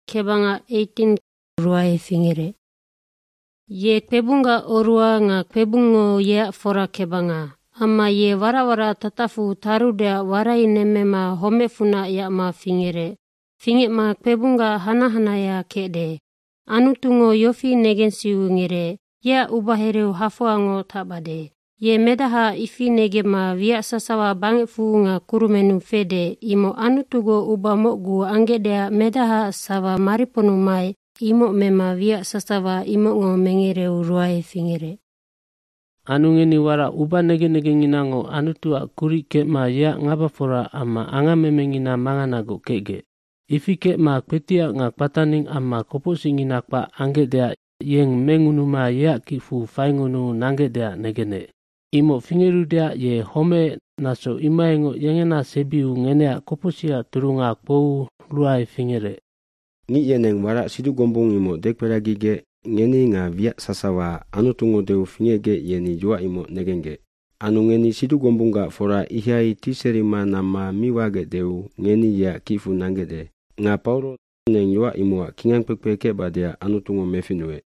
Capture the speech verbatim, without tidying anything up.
kebanga eighteen ruae fingere. Ye kwebunga orua nga kwebungo ye fora kebanga. Ama ye warawara tatafu tarudea warai nemema homefuna ya ma fingere. Finge ma kwebunga hana-hana ya kede. Anutungo yofi negensiu ngere. Ya ubahereu hafuango tabade. Ye medaha ifi negema via sasawa bangefu nga kurumenu fede. Imo anutugo ubamogu angedea medaha sawa mariponu mai. Imo mema via sasawa imo ngo mengereu ruae fingere. Anu ngeni wara uba nege-nege nginango anutua kuri ke ma ya ngabafora ama anga memengina manganago kege. Ifi ke ma kwetia nga pataning ama koposi nginakpa angedea yeng mengunuma ya kifu faingunu nangedea negene. Imo fingerudea ye home naso imaengo yengena sebiu ngenea koposia turunga pou luai fingere. Ngi yeneng wara sidu gombong imo dekperagige ngeni nga via sasawa anu tungo deu fingege yeni jua imo negenge. Anu ngeni sidu gombunga fora ihai tiserima nama miwage deu ngeni ya kifu nangede. Nga pauro neng jua imo kingang pekpeke badea anu tungo mefinue.